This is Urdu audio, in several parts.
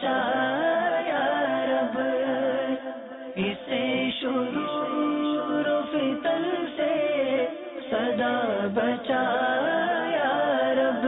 بچا یا رب، اسے شرور و فتن سے سدا بچا یا رب۔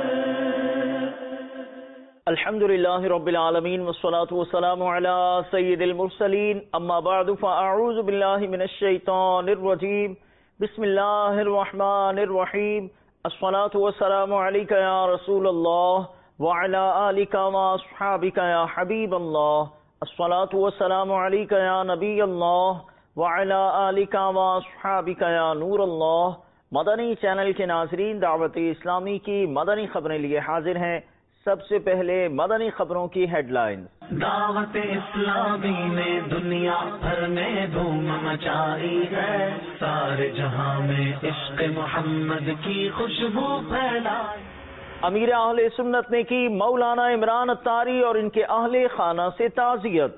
الحمدللہ رب العالمین والصلاة والسلام علی سید المرسلین، اما بعد فاعوذ باللہ من الشیطان الرجیم، بسم اللہ الرحمن الرحیم، الصلاة والسلام علیک یا رسول اللہ وعلی آلک واصحابک یا حبیب اللہ، الصلاة والسلام علیک یا نبی اللہ وعلی آلک واصحابک یا نور اللہ۔ مدنی چینل کے ناظرین، دعوت اسلامی کی مدنی خبریں لیے حاضر ہیں۔ سب سے پہلے مدنی خبروں کی ہیڈ لائنز۔ دعوت اسلامی نے دنیا بھر میں دھوم مچائی ہے، سارے جہاں میں عشق محمد کی خوشبو پھیلائی۔ امیر اہل سنت نے کی مولانا عمران اتاری اور ان کے اہل خانہ سے تعزیت۔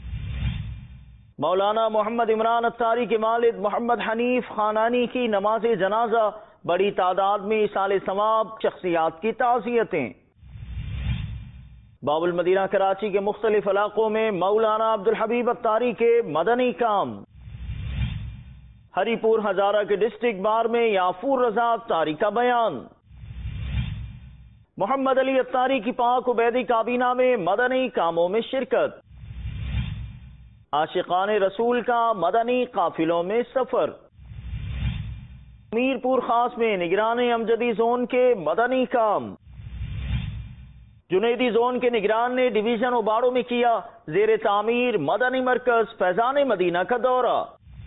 مولانا محمد عمران اتاری کے والد محمد حنیف خانانی کی نماز جنازہ، بڑی تعداد میں ایصال ثواب شخصیات کی تعزیتیں۔ باب المدینہ کراچی کے مختلف علاقوں میں مولانا عبدالحبیب اتاری کے مدنی کام۔ ہری پور ہزارہ کے ڈسٹرکٹ بار میں یافور رضا اتاری کا بیان۔ محمد علی اتاری کی پاک عبیدی کابینہ میں مدنی کاموں میں شرکت۔ عاشقان رسول کا مدنی قافلوں میں سفر۔ میرپور خاص میں نگران امجدی زون کے مدنی کام۔ جنیدی زون کے نگران نے ڈویژن اوباڑوں میں کیا زیر تعمیر مدنی مرکز فیضان مدینہ کا دورہ۔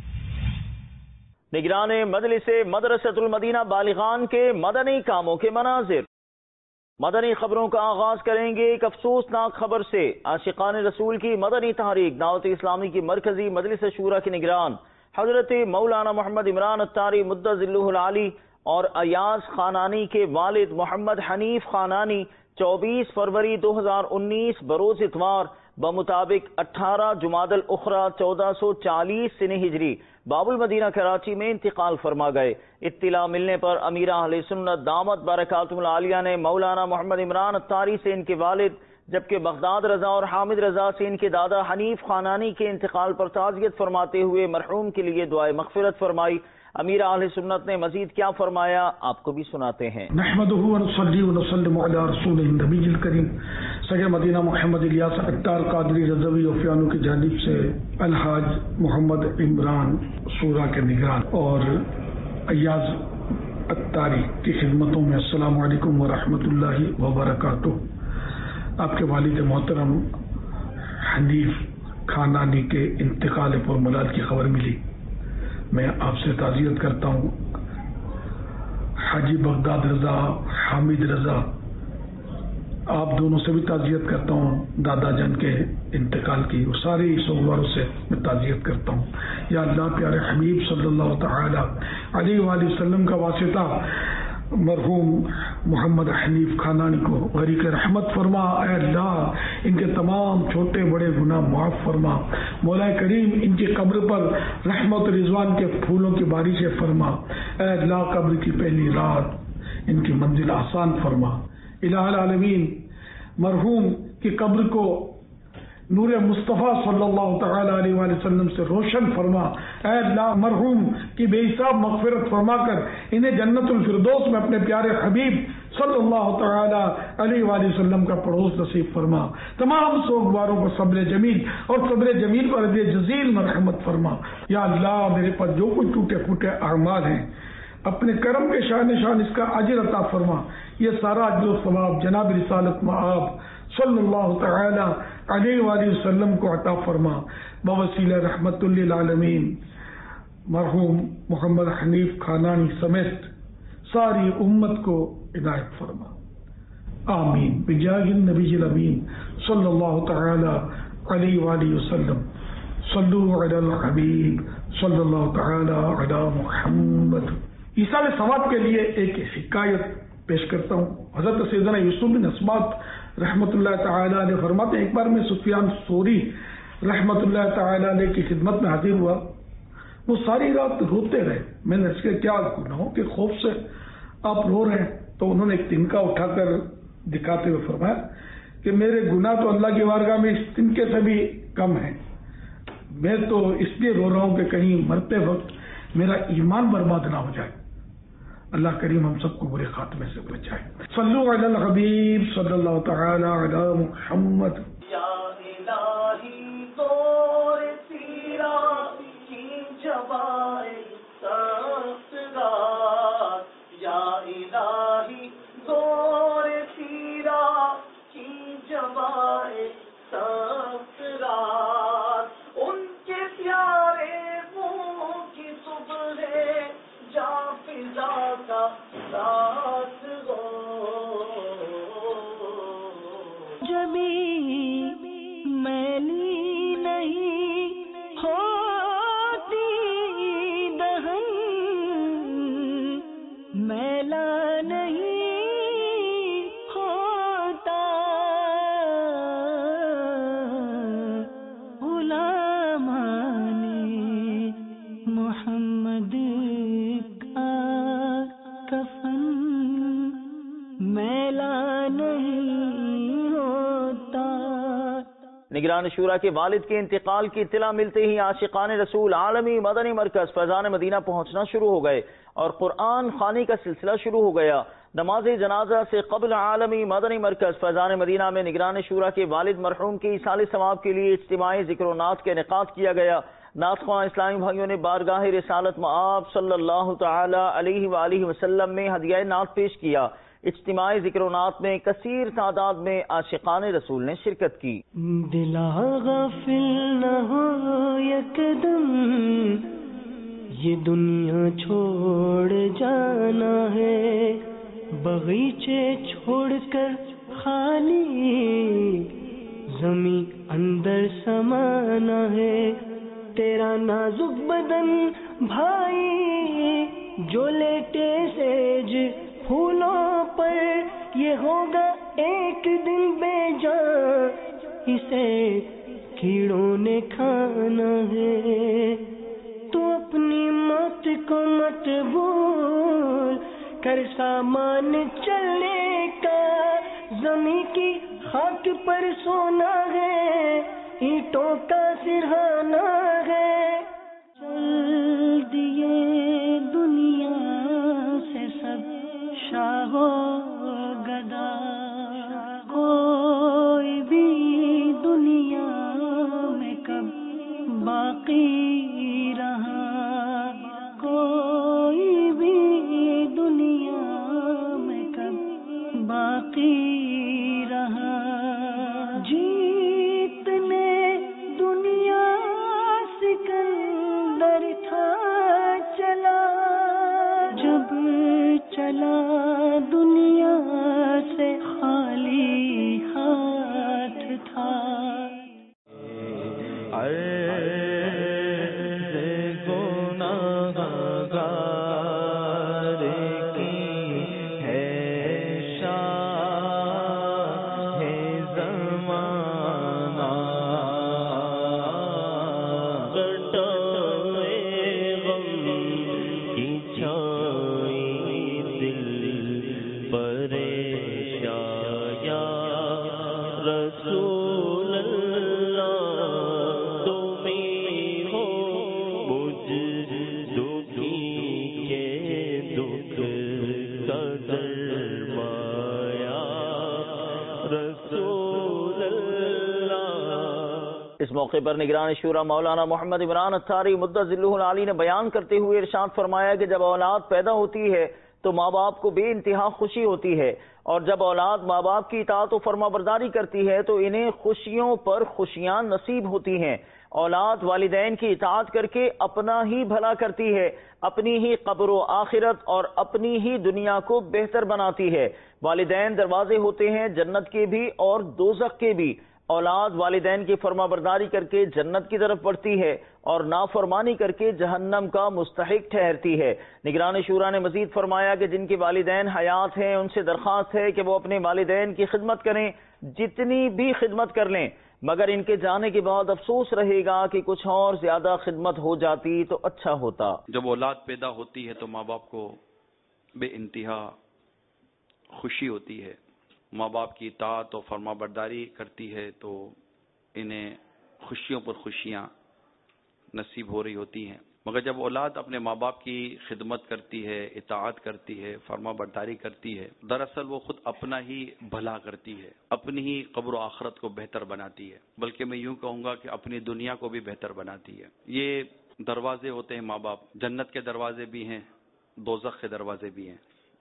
نگران مجلس مدرسۃ المدینہ بالغان کے مدنی کاموں کے مناظر۔ مدنی خبروں کا آغاز کریں گے ایک افسوسناک خبر سے۔ عاشقان رسول کی مدنی تحریک دعوت اسلامی کی مرکزی مجلس شورا کے نگران حضرت مولانا محمد عمران اتاری مدّ ظلہ العالی اور ایاز خانانی کے والد محمد حنیف خانانی 24 فروری 2019 بروز اتوار بمطابق 18 جمادی الاخری 1440 سنہ ہجری باب المدینہ کراچی میں انتقال فرما گئے۔ اطلاع ملنے پر امیر اہل سنت دامت برکاتہم العالیہ نے مولانا محمد عمران اتاری سے ان کے والد، جبکہ بغداد رضا اور حامد رضا سے ان کے دادا حنیف خانانی کے انتقال پر تعزیت فرماتے ہوئے مرحوم کے لیے دعائے مغفرت فرمائی۔ امیر اہل سنت نے مزید کیا فرمایا، آپ کو بھی سناتے ہیں۔ نحمدہ ونصلی ونسلم علی رسولہ النبی الکریم سید مدینہ محمد الیاس اتار قادری رضوی اوفیانو کی جانب سے الحاج محمد عمران شورا کے نگران اور ایاز اتاری کی خدمتوں میں السلام علیکم ورحمۃ اللہ وبرکاتہ۔ آپ کے والد محترم حنیف خانانی کے انتقال پر ملال کی خبر ملی، میں آپ سے تعزیت کرتا ہوں۔ حاجی بغداد رضا، حامد رضا، آپ دونوں سے بھی تعزیت کرتا ہوں دادا جان کے انتقال کی، اور سارے سوگواروں سے میں تعزیت کرتا ہوں۔ یا اللہ پیارے حبیب صلی اللہ تعالی علیہ وآلہ وسلم کا واسطہ مرحوم محمد حنیف خانانی کو غریق رحمت فرما۔ اے اللہ ان کے تمام چھوٹے بڑے گناہ معاف فرما۔ مولا کریم ان کی قبر پر رحمت رضوان کے پھولوں کی بارش فرما۔ اے اللہ قبر کی پہلی رات ان کی منزل آسان فرما۔ الہ العالمین مرحوم کی قبر کو نور مصطفیٰ صلی اللہ تعالی علیہ وآلہ وسلم سے روشن فرما۔ اے اللہ مرحوم کی بے حساب مغفرت فرما کر انہیں جنت الفردوس میں اپنے پیارے حبیب صلی اللہ تعالی علیہ وآلہ وسلم کا پڑوس نصیب فرما۔ تمام سوگواروں کو صبر جمیل اور صبر جمیل پر رضی جزیل مرحمت فرما۔ یا اللہ میرے پاس جو کچھ ٹوٹے پھوٹے اعمال ہیں اپنے کرم کے شان شان اس کا اجر عطا فرما۔ یہ سارا اجر و ثواب جناب رسالت مآب صلی اللہ تعالی علیہ وآلہ وسلم کو عطا فرما۔ بوسیلہ رحمت للعالمین مرحوم محمد حنیف خانانی سمیت ساری امت کو عنایت فرما، آمین بجاہ النبی الامین صلی اللہ تعالی علیہ وآلہ وسلم۔ صلو علی الحبیب صلی اللہ تعالی علی محمد۔ ایصال ثواب کے لیے ایک حکایت پیش کرتا ہوں۔ حضرت سیدنا یوسف بن اسباط رحمۃ اللہ تعالی علیہ فرماتے ہیں، ایک بار میں سفیان ثوری رحمۃ اللہ تعالی علیہ کی خدمت میں حاضر ہوا، وہ ساری رات روتے رہے۔ میں نے اس کے کیا گناہوں کے خوف سے آپ رو رہے ہیں؟ تو انہوں نے ایک تنکا اٹھا کر دکھاتے ہوئے فرمایا کہ میرے گناہ تو اللہ کی بارگاہ میں ان کے سے بھی کم ہیں. میں تو اس لیے رو رہا ہوں کہ کہیں مرتے وقت میرا ایمان برباد نہ ہو جائے. اللہ کریم ہم سب کو برے خاتمے سے بچائے. صلو علی الحبیب صلی اللہ تعالی علی محمد. یا الہی دور سیرات کی جبائے سخت رات، یا الہی دور سیرات کی جبائے سخت رات، ان کے پیارے منہ کی صبح جا فضا کا ساتھ گو. جبھی میلی نہیں ہوتی دہن، میلا نہیں ہوتا غلامان محمد کا کفن، میلا نہیں ہوتا. نگران شورا کے والد کے انتقال کی اطلاع ملتے ہی عاشقان رسول عالمی مدنی مرکز فیضان مدینہ پہنچنا شروع ہو گئے اور قرآن خوانی کا سلسلہ شروع ہو گیا. نماز جنازہ سے قبل عالمی مدنی مرکز فیضان مدینہ میں نگران شورا کے والد مرحوم کی ایصال ثواب کے لیے اجتماعی ذکر و نعت کا انعقاد کیا گیا. نعت خواں اسلامی بھائیوں نے بارگاہ رسالت مآب صلی اللہ تعالی علیہ وآلہ وسلم میں ہدیہ نعت پیش کیا. اجتماعی ذکر و نعت میں کثیر تعداد میں عاشقان رسول نے شرکت کی. دلا غافل نہ ہو یکدم، یہ دنیا چھوڑ جانا ہے، باغیچے چھوڑ کر خالی زمین اندر سمانا ہے. تیرا نازک بدن بھائی جو لیٹے سیج پھولوں پر، یہ ہوگا ایک دن بے جان، اسے کیڑوں نے کھانا ہے. تو اپنی موت کو مت بھول کر سامان چلنے کا، زمین کی خاک پر سونا ہے، اینٹوں کا سرہانا ہے. چل دیے دنیا سے سب شاہ و گدا، کوئی بھی دنیا میں کب باقی رہا، کوئی بھی دنیا میں کب باقی رہا. جیتنے دنیا سکندر تھا چلا، جب چلا دنیا سے خالی ہاتھ تھا. اس موقع پر نگران شورا مولانا محمد عمران اتھاری مدۃ ذلہ العالی نے بیان کرتے ہوئے ارشاد فرمایا کہ جب اولاد پیدا ہوتی ہے تو ماں باپ کو بے انتہا خوشی ہوتی ہے، اور جب اولاد ماں باپ کی اطاعت و فرما برداری کرتی ہے تو انہیں خوشیوں پر خوشیاں نصیب ہوتی ہیں. اولاد والدین کی اطاعت کر کے اپنا ہی بھلا کرتی ہے، اپنی ہی قبر و آخرت اور اپنی ہی دنیا کو بہتر بناتی ہے. والدین دروازے ہوتے ہیں جنت کے بھی اور دوزخ کے بھی. اولاد والدین کی فرما برداری کر کے جنت کی طرف بڑھتی ہے اور نافرمانی کر کے جہنم کا مستحق ٹھہرتی ہے. نگران شورا نے مزید فرمایا کہ جن کے والدین حیات ہیں ان سے درخواست ہے کہ وہ اپنے والدین کی خدمت کریں، جتنی بھی خدمت کر لیں، مگر ان کے جانے کے بعد افسوس رہے گا کہ کچھ اور زیادہ خدمت ہو جاتی تو اچھا ہوتا. جب اولاد پیدا ہوتی ہے تو ماں باپ کو بے انتہا خوشی ہوتی ہے، ماں باپ کی اطاعت و فرما برداری کرتی ہے تو انہیں خوشیوں پر خوشیاں نصیب ہو رہی ہوتی ہیں، مگر جب اولاد اپنے ماں باپ کی خدمت کرتی ہے، اطاعت کرتی ہے، فرما برداری کرتی ہے، دراصل وہ خود اپنا ہی بھلا کرتی ہے، اپنی ہی قبر و آخرت کو بہتر بناتی ہے، بلکہ میں یوں کہوں گا کہ اپنی دنیا کو بھی بہتر بناتی ہے۔ یہ دروازے ہوتے ہیں ماں باپ، جنت کے دروازے بھی ہیں، دوزخ کے دروازے بھی ہیں۔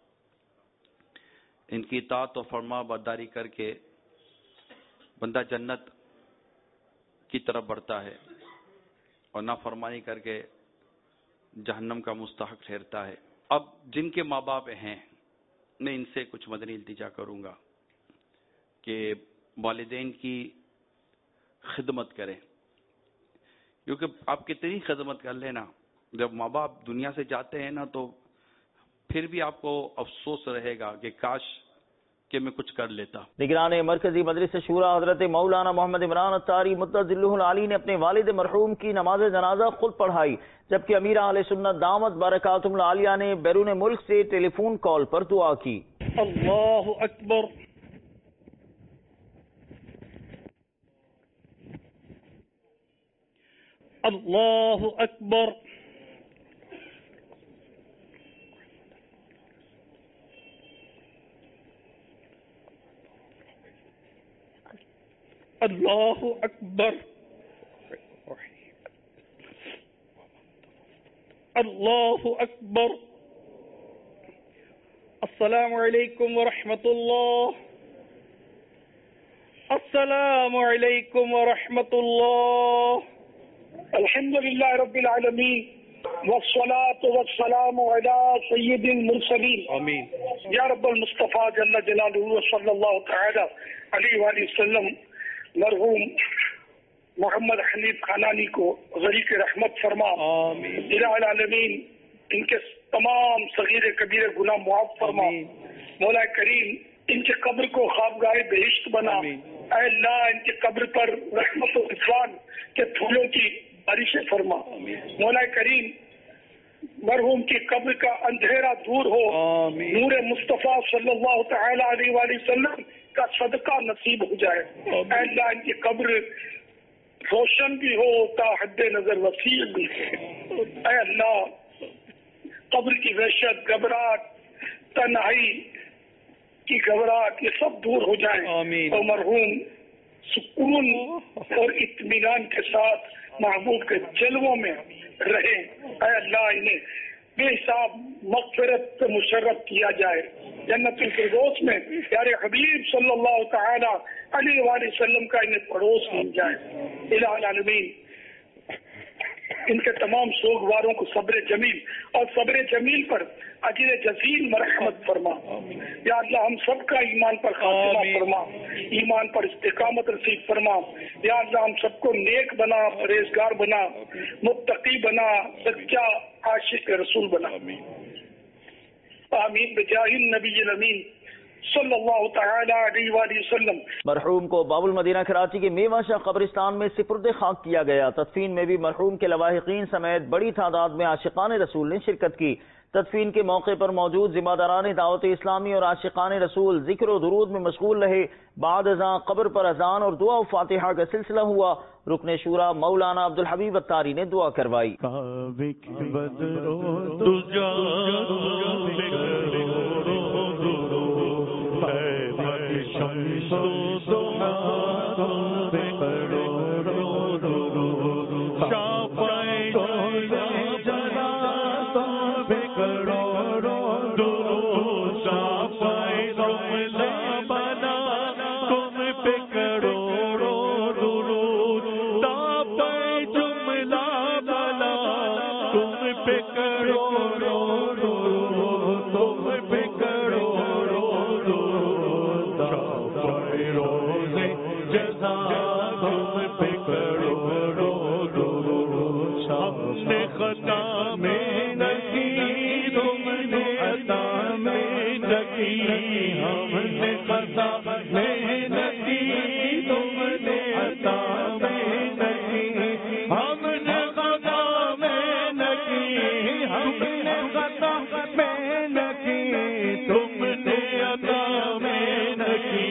ان کی اطاعت و فرما برداری کر کے بندہ جنت کی طرف بڑھتا ہے اور نافرمانی کر کے جہنم کا مستحق ٹھہرتا ہے۔ اب جن کے ماں باپ ہیں میں ان سے کچھ مدنی التجا کروں گا کہ والدین کی خدمت کریں، کیونکہ آپ کتنی خدمت کر لینا، جب ماں باپ دنیا سے جاتے ہیں نا تو پھر بھی آپ کو افسوس رہے گا کہ کاش کہ میں کچھ کر لیتا۔ نگران مرکزی مجلس شورا حضرت مولانا محمد عمران اتاری مدظلہ العالی نے اپنے والد مرحوم کی نماز جنازہ خود پڑھائی، جبکہ امیر اہل سنت دامت برکاتہم العالیہ نے بیرون ملک سے ٹیلی فون کال پر دعا کی۔ اللہ اکبر، اللہ اکبر، اللہ اکبر، اللہ اکبر۔ السلام علیکم ورحمۃ اللہ، السلام علیکم ورحمۃ اللہ۔ الحمدللہ رب العالمین والصلاة والسلام علی سید المرسلین، آمین۔ یا رب المصطفیٰ جل جلالہ صلی اللہ تعالی علیہ وآلہ وسلم مرحوم محمد حنیف خانانی کو غریق رحمت فرما، آمین۔ الہ العالمین ان کے تمام صغیر کبیر گناہ معاف فرما، مولا کریم ان کے قبر کو خوابگاہ بہشت بنا، اے اللہ ان کے قبر پر رحمت و رضوان کے پھولوں کی بارش فرما، مولا کریم مرحوم کی قبر کا اندھیرا دور ہو، نور مصطفیٰ صلی اللہ تعالی علیہ وآلہ وسلم کا صدقہ نصیب ہو جائے، اے اللہ ان کی قبر روشن بھی ہو تا حد نظر وسیع بھی ہو، اے اللہ قبر کی وحشت، گھبراہٹ، تنہائی کی گھبراہٹ یہ سب دور ہو جائیں، اور مرحوم سکون اور اطمینان کے ساتھ محبوب کے جلووں میں رہیں، اے اللہ انہیں بے حساب مغفرت سے مشرف کیا جائے، جنت الفردوس میں پیارے حبیب صلی اللہ تعالی علیہ وآلہ وسلم کا انہیں پڑوس مل جائے، الہ العالمین ان کے تمام سوگواروں کو صبر جمیل اور صبر جمیل پر اجر جزیل مرحمت فرما، یا اللہ ہم سب کا ایمان پر خاتمہ فرما، ایمان پر استقامت نصیب فرما، یا اللہ ہم سب کو نیک بنا، پرہیزگار بنا، متقی بنا، سچا عاشق رسول بنا، آمین بجاہ النبی الامین صلی اللہ تعالی علیہ وآلہ وسلم۔ مرحوم کو باب المدینہ کراچی کے میوہ شاہ قبرستان میں سپرد خاک کیا گیا۔ تدفین میں بھی مرحوم کے لواحقین سمیت بڑی تعداد میں عاشقان رسول نے شرکت کی۔ تدفین کے موقع پر موجود ذمہ داران دعوت اسلامی اور عاشقان رسول ذکر و درود میں مشغول رہے۔ بعد ازاں قبر پر اذان اور دعا و فاتحہ کا سلسلہ ہوا۔ رکن شورا مولانا عبدالحبیب اتاری نے دعا کروائی۔ تم نے عطا میں نکی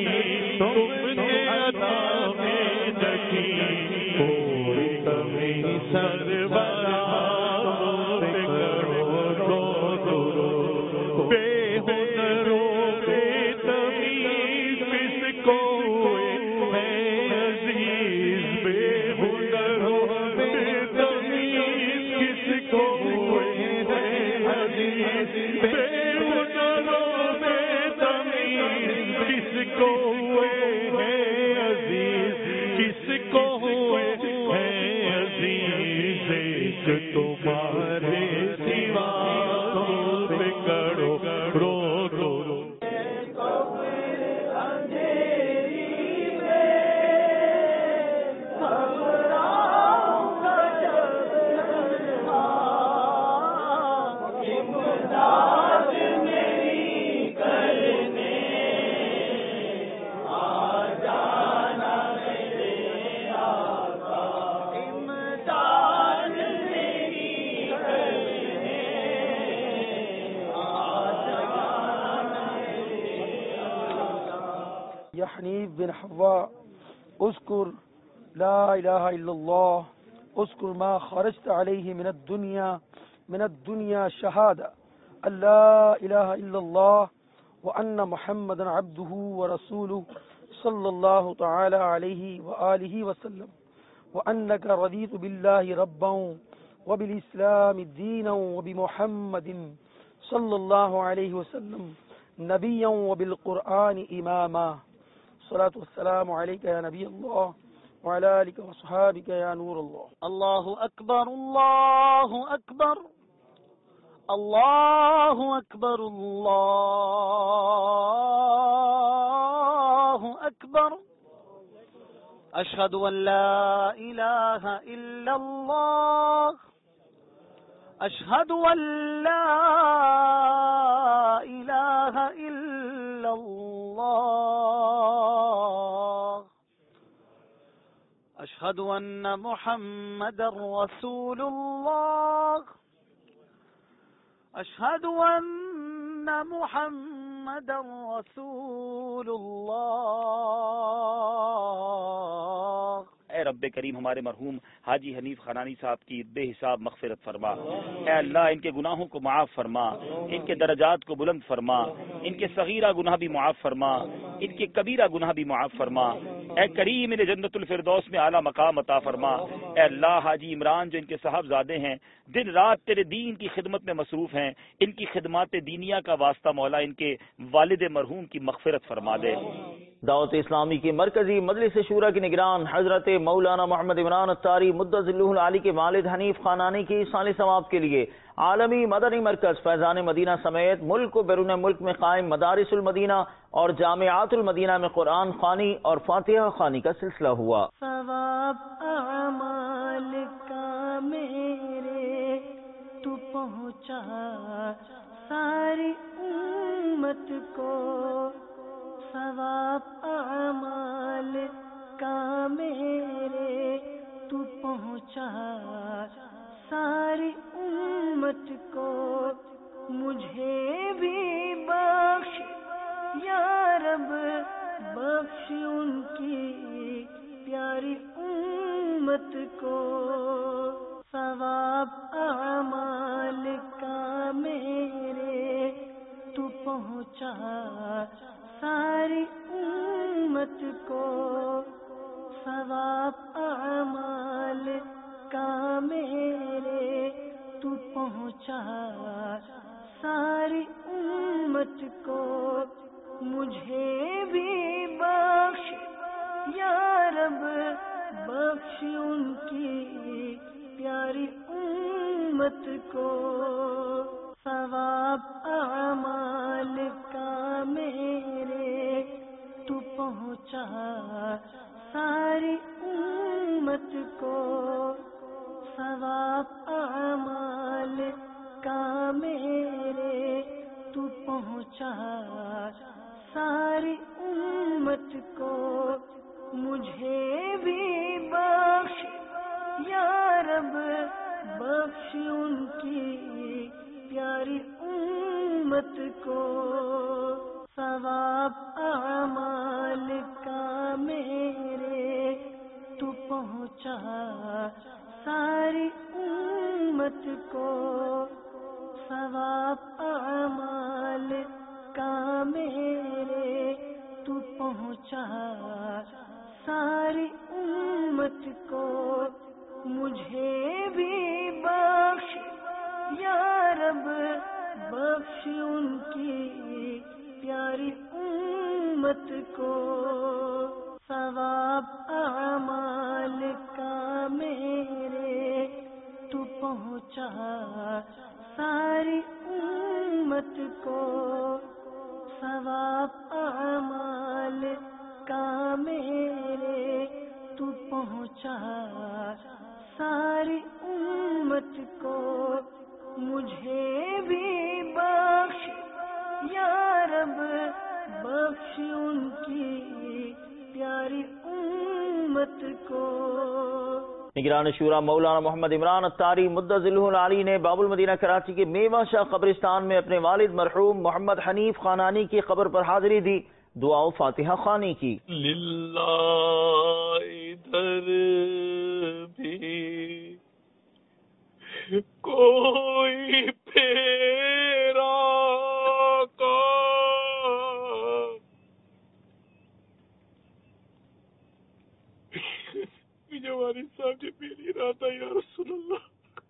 حنیف بن حوا اذکر لا الہ الا اللہ اذکر ما خرجت علیہ من الدنیا شہادہ لا الہ الا اللہ وان محمد عبدہ ورسولہ صلی اللہ تعالی علیہ وآلہ وسلم وانک رضیت باللہ ربا وبالاسلام دینا وبمحمد صلی اللہ علیہ وسلم نبیا وبالقرآن اماما الصلاة والسلام عليك يا نبي الله وعلى آلك وصحابك يا نور الله. الله أكبر الله أكبر الله أكبر الله أكبر أشهد أن لا إله إلا الله أشهد أن لا إله إلا الله أشهد أن محمد رسول الله أشهد أن محمد رسول الله. اے رب کریم ہمارے مرحوم حاجی حنیف خانانی صاحب کی بے حساب مغفرت فرما. اے اللہ ان کے گناہوں کو معاف فرما, ان کے درجات کو بلند فرما, ان کے صغیرہ گناہ بھی معاف فرما, ان کے کبیرہ گناہ بھی معاف فرما. اے کریم انہیں جنت الفردوس میں اعلیٰ مقام عطا فرما. اے اللہ حاجی عمران جو ان کے صاحبزادے ہیں دن رات تیرے دین کی خدمت میں مصروف ہیں, ان کی خدمات دینیہ کا واسطہ مولا ان کے والد مرحوم کی مغفرت فرما دے. دعوت اسلامی کی مرکزی مجلس شورا کی نگران حضرت مولانا محمد عمران اتاری مدظ اللہ العالی کے والد حنیف خانانی کی سال ثواب کے لیے عالمی مدنی مرکز فیضان مدینہ سمیت ملک و بیرون ملک میں قائم مدارس المدینہ اور جامعات المدینہ میں قرآن خوانی اور فاتحہ خوانی کا سلسلہ ہوا. ثواب اعمال کا میرے تو پہنچا ساری امت کو, ثواب اعمال کا میرے تو پہنچا ساری امت کو, مجھے بھی بخش یا رب بخش ان کی پیاری امت کو. ثواب اعمال کا میرے تو پہنچا ساری امت کو, ثواب اعمال کا میرے تو پہنچا ساری امت کو, مجھے بھی بخش یا رب بخش ان کی پیاری امت کو. ثواب اعمال کا میرے تو پہنچا ساری امت کو, ثواب اعمال کا میرے تو پہنچا ساری امت کو, مجھے بھی بخش یا رب بخش ان کی پیاری امت کو. ثواب اعمال کا میرے تو پہنچا ساری ساری امت کو ثواب اعمال کا میرے تو پہنچا ساری امت کو مجھے بھی بخش یا رب بخش ان کی پیاری امت کو ثواب اعمال کا میرے تو پہنچا ساری امت کو ثواب اعمال کا میرے تو پہنچا ساری امت کو مجھے بھی بخش یا رب بخش ان کی پیاری امت کو. نگران شورا مولانا محمد عمران اتاری مدظلہ العالی نے باب المدینہ کراچی کے میوہ شاہ قبرستان میں اپنے والد مرحوم محمد حنیف خانانی کی قبر پر حاضری دی، دعا و فاتحہ خوانی کی. للہ ادھر بھی کوئی پھیرا کا مجھے والد صاحب جی میری رات ہے یا رسول اللہ.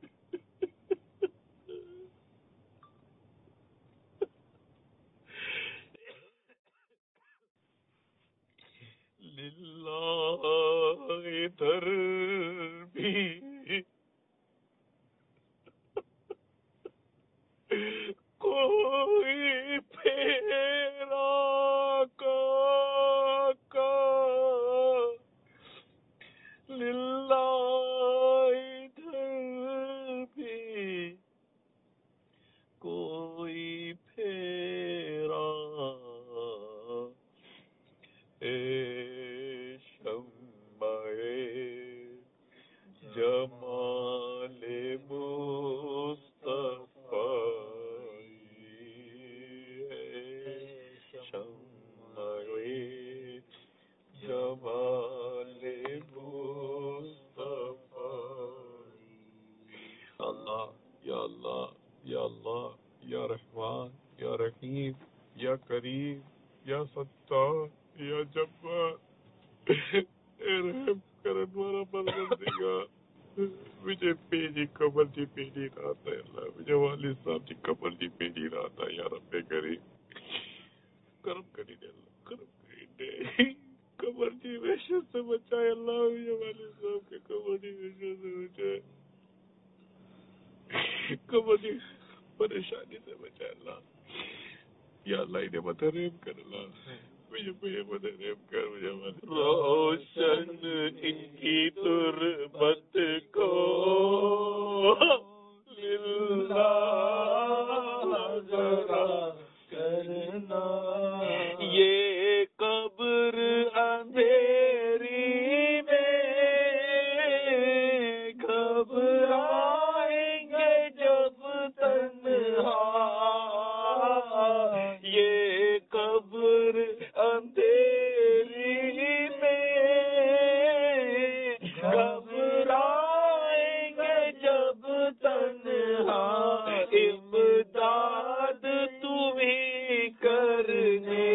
للہ ادھر بھی کوئی پھیرا کا للہ ادھر بھی کوئی پھیرا جمال مصطفی شمع جمال مصطفی. اللہ یا اللہ یا اللہ یا رحمان یا رحیم یا کریم یا ستار یا جبار رحم کرن والا پروردگار مجھے پیڑی قبر جی پیڑی رات ہے اللہ مجھے والد صاحب جی قبر جی پیڑی رات ہے یا رب کریم کرم کری دے اللہ کرم کری دے قبر جی وحشت سے بچائے اللہ مجھے والد صاحب کے قبر جی وحشت سے بچائے قبر جی پریشانی سے بچائے اللہ یا اللہ انہیں متحرم کر اللہ مجھے متحرم کر مجھے روشن ان کی تربت کو للہ ذرا کرنا یہ قبر اندھیری میں گھبرائیں گے جب تنہا یہ قبر اندھیری میں گھبرائیں گے جب تنہا امداد تمہیں کرنے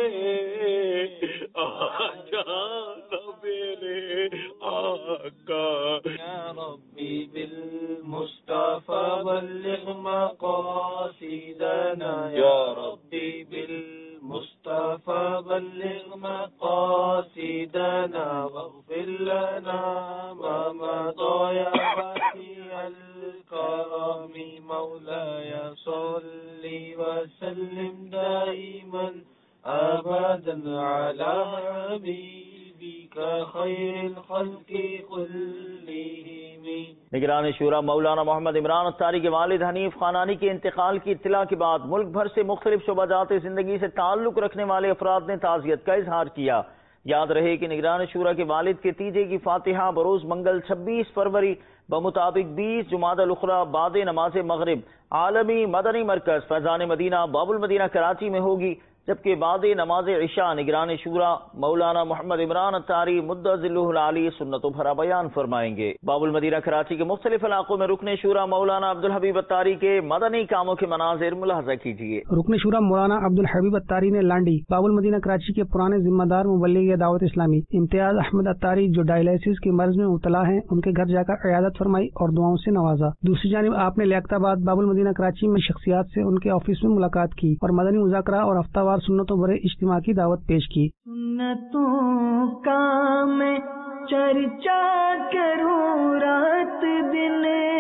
آ جانا میرے آقا. یا ربی بالمصطفى بلغ مقاصدنا یا ربی بالمصطفى بلغ مقاصدنا واغفر لنا ما مضى يا بديع الكرم مولاي صل وسلم دائما ابدا على حبيبك خير الخلق كلهم. نگران شورا مولانا محمد عمران اتاری کے والد حنیف خانانی کے انتقال کی اطلاع کے بعد ملک بھر سے مختلف شعبہ جات زندگی سے تعلق رکھنے والے افراد نے تعزیت کا اظہار کیا. یاد رہے کہ نگران شورا کے والد کے تیجے کی فاتحہ بروز منگل 26 فروری بمطابق 20 جمادی الاخری بعد نماز مغرب عالمی مدنی مرکز فیضان مدینہ باب المدینہ کراچی میں ہوگی. جبکہ بعد نماز عشاء نگران شورا مولانا محمد عمران اتاری مدظلہ العالی سنت و بھرا بیان فرمائیں گے۔ باب المدینہ کراچی کے مختلف علاقوں میں رکن شورا مولانا عبدالحبیب اتاری کے مدنی کاموں کے مناظر ملاحظہ کیجیے۔ رکن شورا مولانا عبدالحبیب اتاری نے لانڈی باب المدینہ کراچی کے پرانے ذمہ دار مبلغ دعوت اسلامی امتیاز احمد اتاری جو ڈائلائسس کے مرض میں مبتلا ہیں ان کے گھر جا کر عیادت فرمائی اور دعاؤں سے نوازا۔ دوسری جانب آپ نے لیاقت آباد باب المدینہ کراچی میں شخصیات سے ان کے آفس میں ملاقات کی اور مدنی مذاکرہ اور ہفتہ وار سنتوں بھرے اجتماع کی دعوت پیش کی۔ سنتوں کا میں چرچا کروں رات دن،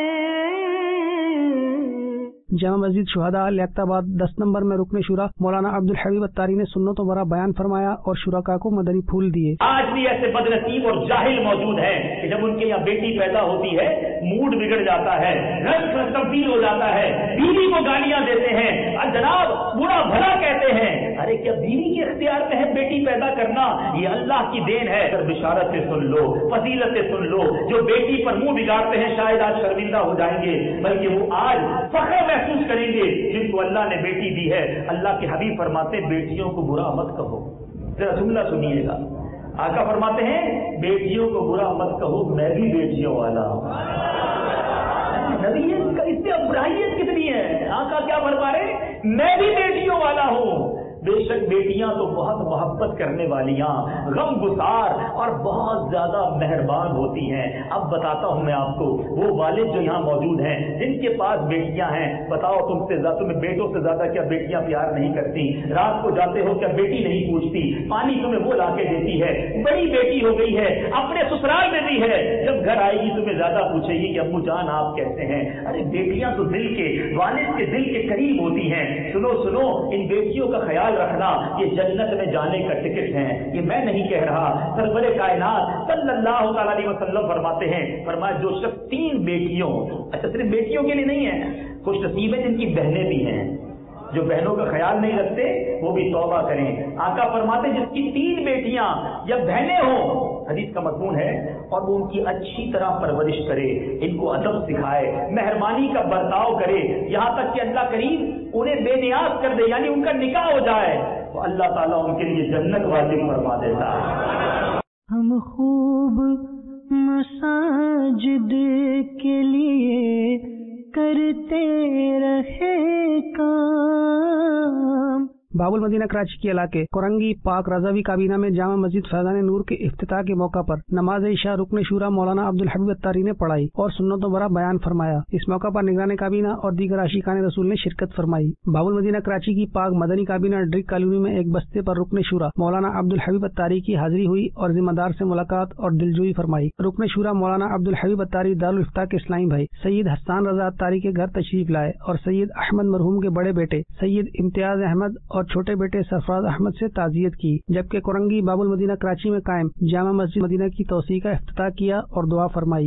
جامع مسجد شہداء لیاقت آباد 10 نمبر میں رکن شورا مولانا عبدالحبیب اتاری نے سنتوں بھرا بیان فرمایا اور شرکاء کو مدنی پھول دیے۔ آج بھی ایسے بدنصیب اور جاہل موجود ہیں کہ جب ان کے یہاں بیٹی پیدا ہوتی ہے موڈ بگڑ جاتا ہے، رنگ تبدیل ہو جاتا ہے، بیوی کو گالیاں دیتے ہیں اور جناب برا بھلا کہتے ہیں۔ ارے کیا بیوی کے اختیار میں ہے بیٹی پیدا کرنا؟ یہ اللہ کی دین ہے۔ بشارت سے سن لو، فضیلت سے سن لو، جو بیٹی پر منہ بگاڑتے ہیں شاید آج شرمندہ ہو جائیں گے، بلکہ وہ آج فخر محسوس کریں گے جن کو اللہ نے بیٹی دی ہے۔ اللہ کے حبیب فرماتے ہیں بیٹیوں کو برا مت کہو۔ ذرا جملہ سنیے گا، آقا فرماتے ہیں بیٹیوں کو برا مت کہو، میں بھی بیٹیوں والا ہوں۔ نبی اس سے ابراہیت کتنی ہے؟ آقا کیا فرما رہے؟ میں بھی بیٹیوں والا ہوں۔ بے شک بیٹیاں تو بہت محبت کرنے والیاں، غم گسار اور بہت زیادہ مہربان ہوتی ہیں۔ اب بتاتا ہوں میں آپ کو، وہ والد جو یہاں موجود ہیں جن کے پاس بیٹیاں ہیں، بتاؤ تمہیں بیٹوں سے زیادہ کیا بیٹیاں پیار نہیں کرتی؟ رات کو جاتے ہو کیا بیٹی نہیں پوچھتی؟ پانی تمہیں وہ لا کے دیتی ہے، بڑی بیٹی ہو گئی ہے، اپنے سسرال میں بھی ہے، جب گھر آئے گی تمہیں زیادہ پوچھے گی کہ ابو جان آپ کیسے ہیں؟ ارے بیٹیاں تو دل کے والد کے دل کے قریب ہوتی ہیں۔ سنو سنو، ان بیٹیوں کا خیال رکھنا، یہ جنت میں جانے کا ٹکٹ ہے، یہ میں نہیں کہہ رہا، سرور کائنات صلی اللہ تعالی علیہ وسلم فرماتے ہیں، فرمایا جو شخص 3 بیٹیوں، اچھا صرف بیٹیوں کے لیے نہیں ہے، خوش نصیب ہے جن کی بہنیں بھی ہیں، جو بہنوں کا خیال نہیں رکھتے وہ بھی توبہ کریں۔ آقا فرماتے جس کی 3 بیٹیاں یا بہنیں ہوں، حدیث کا مضمون ہے، اور وہ ان کی اچھی طرح پرورش کرے، ان کو ادب سکھائے، مہربانی کا برتاؤ کرے، یہاں تک کہ اللہ کریم انہیں بے نیاز کر دے، یعنی ان کا نکاح ہو جائے، تو اللہ تعالیٰ ان کے لیے جنت واجب فرما دیتا ہے۔ ہم خوب مساجد کے لیے کرتے رہے کام۔ باب المدینہ کراچی کے علاقے کورنگی پاک رضوی کابینہ میں جامع مسجد فیضان نور کے افتتاح کے موقع پر نماز عشاء رکن شورا مولانا عبدالحبیب اتاری نے پڑھائی اور سنتوں بھرا بیان فرمایا۔ اس موقع پر نگران کابینہ اور دیگر عاشقان رسول نے شرکت فرمائی۔ باب المدینہ کراچی کی پاک مدنی کابینہ ڈرک کالونی میں ایک بستے پر رکن شورا مولانا عبدالحبیب اتاری کی حاضری ہوئی اور ذمہ دار سے ملاقات اور دلجوئی فرمائی۔ رکن شورا مولانا عبدالحبیب اتاری دارالفتاح کے اسلامی بھائی سید حسان رضا اتاری کے گھر تشریف لائے اور سید احمد مرحوم کے بڑے بیٹے سید امتیاز احمد اور چھوٹے بیٹے سرفراز احمد سے تعزیت کی، جبکہ کورنگی باب المدینہ کراچی میں قائم جامع مسجد مدینہ کی توسیع کا افتتاح کیا اور دعا فرمائی۔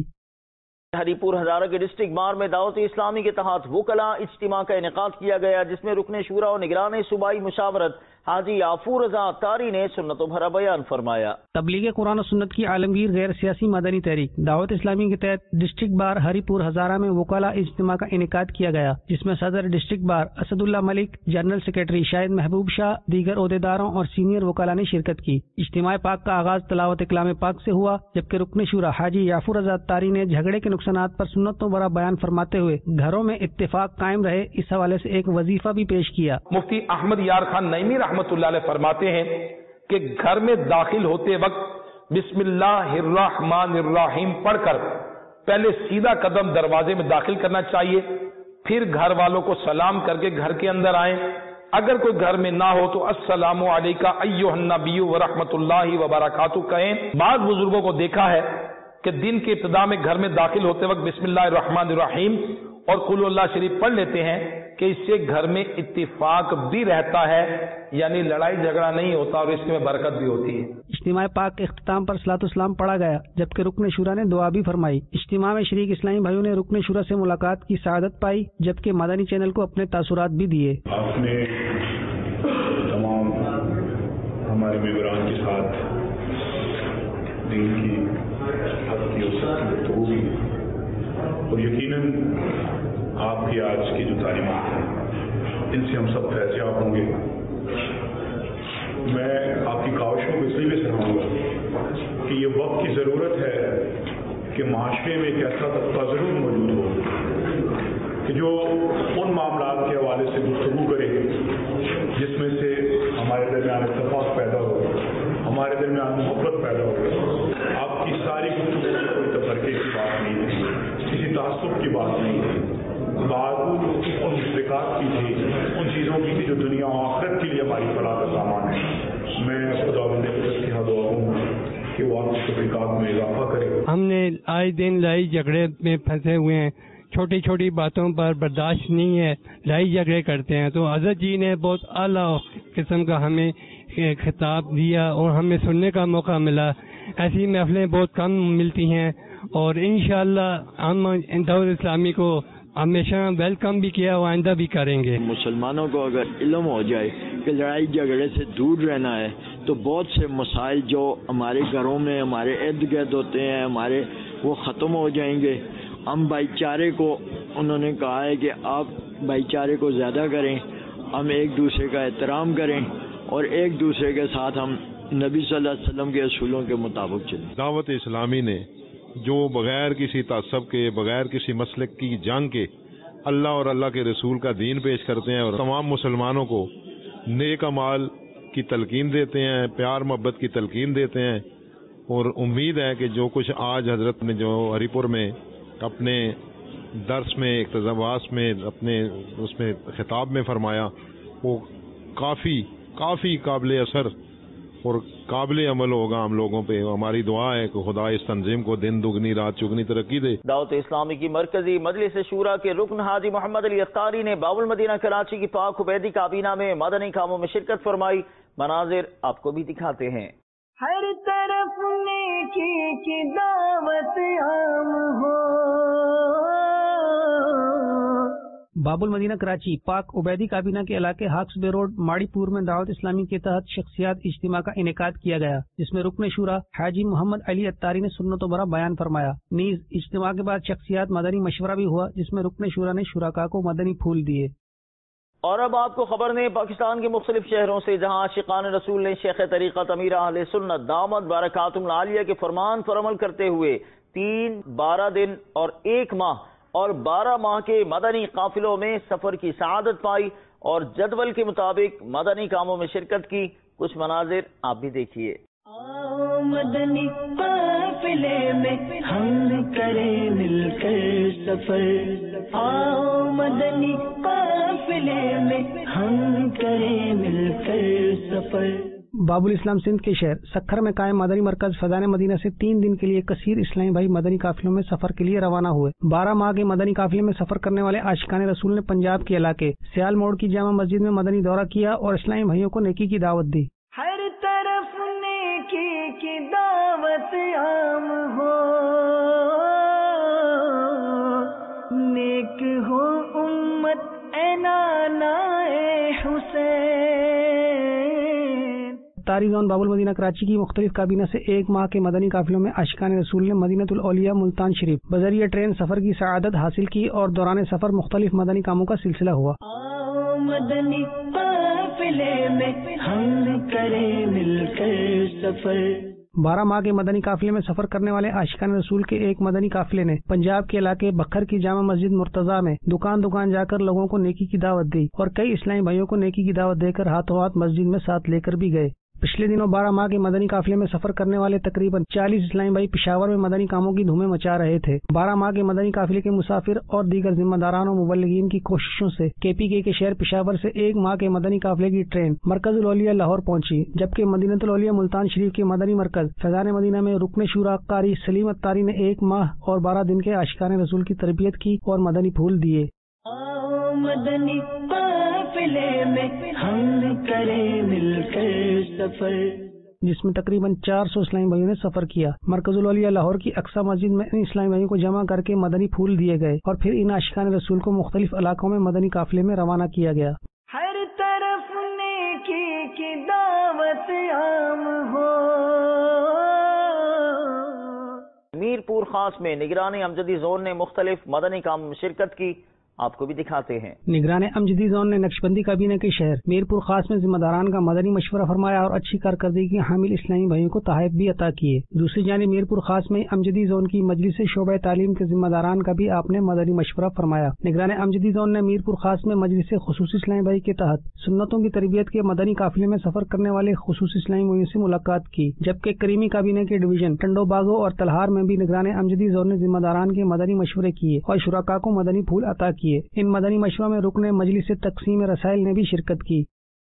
ہری پور ہزارہ کے ڈسٹرکٹ بار میں دعوت اسلامی کے تحت وکلاء اجتماع کا انعقاد کیا گیا، جس میں رکن شورا اور نگران صوبائی مشاورت حاجی عفور رضا اتاری نے سنت و بھرا بیان فرمایا۔ تبلیغ قرآن و سنت کی عالمگیر غیر سیاسی مدنی تحریک دعوت اسلامی کے تحت ڈسٹرکٹ بار ہری پور ہزارہ میں وکلاء اجتماع کا انعقاد کیا گیا، جس میں صدر district bar Asadullah Malik, general secretary Shahid Mehboob Shah, دیگر عہدیداروں اور سینئر وکلاء نے شرکت کی۔ اجتماع پاک کا آغاز تلاوت کلام پاک سے ہوا، جبکہ رکن شورا حاجی عفور رضا اتاری نے جھگڑے کے نقصانات پر سنتوں بھرا بیان فرماتے ہوئے گھروں میں اتفاق قائم رہے اس حوالے سے ایک وظیفہ بھی پیش کیا۔ مفتی احمد یار خان نعیمی رحمۃ اللہ علیہ فرماتے ہیں کہ گھر میں داخل ہوتے وقت بسم اللہ الرحمن الرحیم پڑھ کر پہلے سیدھا قدم دروازے میں داخل کرنا چاہیے، پھر گھر والوں کو سلام کر کے گھر کے اندر آئیں۔ اگر کوئی گھر میں نہ ہو تو السلام علیکہ ایھا النبی ورحمۃ اللہ وبرکاتہ کہیں۔ بعض بزرگوں کو دیکھا ہے کہ دن کے ابتدا میں گھر میں داخل ہوتے وقت بسم اللہ الرحمن الرحیم اور قل اللہ شریف پڑھ لیتے ہیں کہ اس سے گھر میں اتفاق بھی رہتا ہے، یعنی لڑائی جھگڑا نہیں ہوتا اور اس میں برکت بھی ہوتی ہے۔ اجتماع پاک کے اختتام پر صلاۃ السلام پڑھا گیا، جبکہ رکن شورا نے دعا بھی فرمائی۔ اجتماع میں شریک اسلامی بھائیوں نے رکن شورا سے ملاقات کی سعادت پائی، جبکہ مدنی چینل کو اپنے تاثرات بھی دیے۔ آپ نے تمام ہمارے ممبران کے ساتھ دین کی حق کی گفتگو کی، اور یقیناً آپ کی آج کی جو تعلیمات ہیں ان سے ہم سب فیض یاب ہوں گے۔ یہ وقت کی ضرورت ہے کہ معاشرے میں ایک ایسا طبقہ ضرور موجود ہو کہ جو ان معاملات کے حوالے سے گفتگو کرے جس میں سے ہمارے درمیان اتفاق پیدا ہو، ہمارے درمیان محبت پیدا ہو۔ آپ کی ساری گفتگو میں کوئی تفرقے کی بات نہیں تھی، کسی تعصب کی بات نہیں تھی، بات ان مشرکات کی تھی، ان چیزوں کی تھی جو دنیا و آخرت کے لیے ہماری فلاح کا سامان ہے۔ میں خدا بندے کی دعا ہوں کہ وہ آپ کی تفریقات میں اضافہ کرے۔ ہم نے آئے دن لڑائی جھگڑے میں پھنسے ہوئے ہیں، چھوٹی چھوٹی باتوں پر برداشت نہیں ہے، لڑائی جھگڑے کرتے ہیں۔ تو حضرت جی نے بہت اعلیٰ قسم کا ہمیں خطاب دیا اور ہمیں سننے کا موقع ملا۔ ایسی محفلیں بہت کم ملتی ہیں اور انشاءاللہ ہم دعوت اسلامی کو ہمیشہ ویلکم بھی کیا اور آئندہ بھی کریں گے۔ مسلمانوں کو اگر علم ہو جائے کہ لڑائی جھگڑے سے دور رہنا ہے تو بہت سے مسائل جو ہمارے گھروں میں ہمارے ارد گرد ہوتے ہیں ہمارے، وہ ختم ہو جائیں گے۔ ہم بھائی چارے کو، انہوں نے کہا ہے کہ آپ بھائی چارے کو زیادہ کریں، ہم ایک دوسرے کا احترام کریں اور ایک دوسرے کے ساتھ ہم نبی صلی اللہ علیہ وسلم کے اصولوں کے مطابق چلیں۔ دعوت اسلامی نے جو بغیر کسی تعصب کے، بغیر کسی مسلک کی جنگ کے اللہ اور اللہ کے رسول کا دین پیش کرتے ہیں اور تمام مسلمانوں کو نیک اعمال کی تلقین دیتے ہیں، پیار محبت کی تلقین دیتے ہیں، اور امید ہے کہ جو کچھ آج حضرت نے جو ہری پور میں اپنے درس میں، اقتباس میں، اپنے اس میں خطاب میں فرمایا، وہ کافی قابل اثر اور قابل عمل ہوگا ہم لوگوں پہ۔ ہماری دعا ہے کہ خدا اس تنظیم کو دن دگنی رات چگنی ترقی دے۔ دعوت اسلامی کی مرکزی مجلس شورا کے رکن حاجی محمد علی اختاری نے باب المدینہ کراچی کی پاک عبیدی کابینہ میں مدنی کاموں میں شرکت فرمائی۔ مناظر آپ کو بھی دکھاتے ہیں۔ ہر طرف نیکی کی دعوت عام ہو۔ باب المدینہ کراچی پاک عبیدی کابینہ کے علاقے ہاکس بے روڈ ماڑی پور میں دعوت اسلامی کے تحت شخصیات اجتماع کا انعقاد کیا گیا، جس میں رکن شورا حاجی محمد علی اتاری نے سنت و برا بیان فرمایا۔ نیز اجتماع کے بعد شخصیات مدنی مشورہ بھی ہوا، جس میں رکن شورا نے شرکاء کو مدنی پھول دیے۔ اور اب آپ کو خبر دیں پاکستان کے مختلف شہروں سے، جہاں عاشقان رسول نے شیخ طریقت امیر اہل سنت دامت برکاتہم العالیہ کے فرمان پر عمل کرتے ہوئے 3، 12 دن اور 1 ماہ اور 12 ماہ کے مدنی قافلوں میں سفر کی سعادت پائی اور جدول کے مطابق مدنی کاموں میں شرکت کی۔ کچھ مناظر آپ بھی دیکھیے۔ آؤ مدنی قافلے میں ہم کریں مل کر سفر، آؤ مدنی قافلے میں ہم کریں مل کر سفر۔ باب الاسلام سندھ کے شہر سکھر میں قائم مدنی مرکز فیضان مدینہ سے 3 دن کے لیے کثیر اسلامی بھائی مدنی قافلوں میں سفر کے لیے روانہ ہوئے۔ 12 ماہ کے مدنی قافلے میں سفر کرنے والے عاشقان رسول نے پنجاب کے علاقے سیال موڑ کی جامع مسجد میں مدنی دورہ کیا اور اسلامی بھائیوں کو نیکی کی دعوت دی۔ ہر طرف نیکی کی دعوت عام ہو، نیک ہو امت اے نانا اے حسین۔ تاری زون باب المدینہ کراچی کی مختلف کابینہ سے 1 ماہ کے مدنی قافلوں میں عاشقان رسول نے مدینۃ الاولیاء ملتان شریف بذریعہ ٹرین سفر کی سعادت حاصل کی اور دوران سفر مختلف مدنی کاموں کا سلسلہ ہوا۔ آؤ مدنی قافلے میں ہم کریں مل کر سفر۔ 12 ماہ کے مدنی قافلے میں سفر کرنے والے عاشقان رسول کے ایک مدنی قافلے نے پنجاب کے علاقے بکھر کی جامع مسجد مرتضیٰ میں دکان دکان جا کر لوگوں کو نیکی کی دعوت دی اور کئی اسلامی بھائیوں کو نیکی کی دعوت دے کر ہاتھوں ہاتھ مسجد میں ساتھ لے کر بھی گئے۔ پچھلے دنوں 12 ماہ کے مدنی قافلے میں سفر کرنے والے تقریباً 40 اسلامی بھائی پشاور میں مدنی کاموں کی دھومیں مچا رہے تھے۔ 12 ماہ کے مدنی قافلے کے مسافر اور دیگر ذمہ داران و مبلغین کی کوششوں سے KPK کے شہر پشاور سے 1 ماہ کے مدنی قافلے کی ٹرین مرکز الاولیاء لاہور پہنچی، جبکہ مدینۃ الاولیاء ملتان شریف کے مدنی مرکز فیضان مدینہ میں رکن شورا قاری سلیم اتاری نے 1 ماہ اور 12 دن کے عاشقان رسول کی تربیت کی اور مدنی پھول دیے۔ آؤ مدنی قافلے میں ہم کریں مل کر سفر، جس میں تقریباً 400 اسلامی بھائیوں نے سفر کیا۔ مرکز الاولیاء لاہور کی اقصی مسجد میں ان اسلامی بھائیوں کو جمع کر کے مدنی پھول دیے گئے اور پھر ان عاشقان رسول کو مختلف علاقوں میں مدنی قافلے میں روانہ کیا گیا۔ ہر طرف نیکی کی دعوت عام ہو۔ میرپور خاص میں نگرانی امجدی زون نے مختلف مدنی کاموں میں شرکت کی۔ آپ کو بھی دکھاتے ہیں۔ نگران امجدی زون نے نقشبندی کابینہ کے شہر میرپور خاص میں ذمہ داران کا مدنی مشورہ فرمایا اور اچھی کارکردگی کے حامل اسلامی بھائیوں کو تحائف بھی عطا کیے۔ دوسری جانب میرپور خاص میں امجدی زون کی مجلس شعبہ تعلیم کے ذمہ داران کا بھی آپ نے مدنی مشورہ فرمایا۔ نگران امجدی زون نے میرپور خاص میں مجلس خصوصی اسلامی بھائی کے تحت سنتوں کی تربیت کے مدنی قافلے میں سفر کرنے والے خصوصی اسلامی بھائیوں سے ملاقات کی، جبکہ کریمی کابینہ کے ڈویژن ٹنڈو باغو اور تلہار میں بھی نگران امجدی زون نے ذمہ داران کے مدنی مشورے کیے اور شرکاء کو مدنی پھول عطا کیے۔ ان مدنی مشوروں میں رکن مجلس تقسیم رسائل نے بھی شرکت کی۔